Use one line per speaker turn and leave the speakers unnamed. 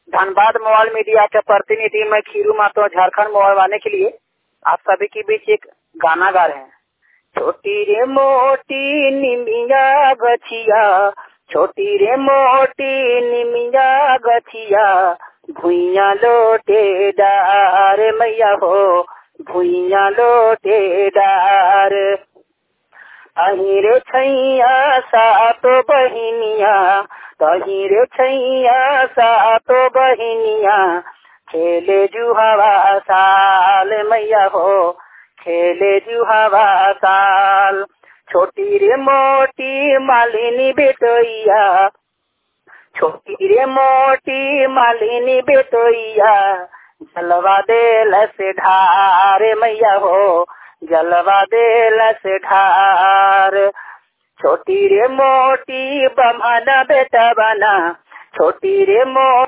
Dhanbad mobile media के प्रतिनिधि मैं खीरू मातो झारखंड मोबाइल वाले के लिए आप सभी के बीच एक गाना गा रहे हैं। छोटी रे मोटी निमिया गछिया, छोटी रे मोटी निमिया गछिया, भुइया लोटे डार मैया हो, भुइया लोटे डार। अही रे छैया सातो बहिनिया, तही रे छैया सातो बहिनिया, खेले जुहावा साल मैया हो, खेले जुहावा साल। छोटी रे मोटी मालिनी बेटोइया, छोटी रे मोटी मालिनी बेटोइया, जलवा देल से ढार मैया हो, जलवा देल से ढार। छोटी रे मोटी बमना बेटा बना, छोटी रे मोटी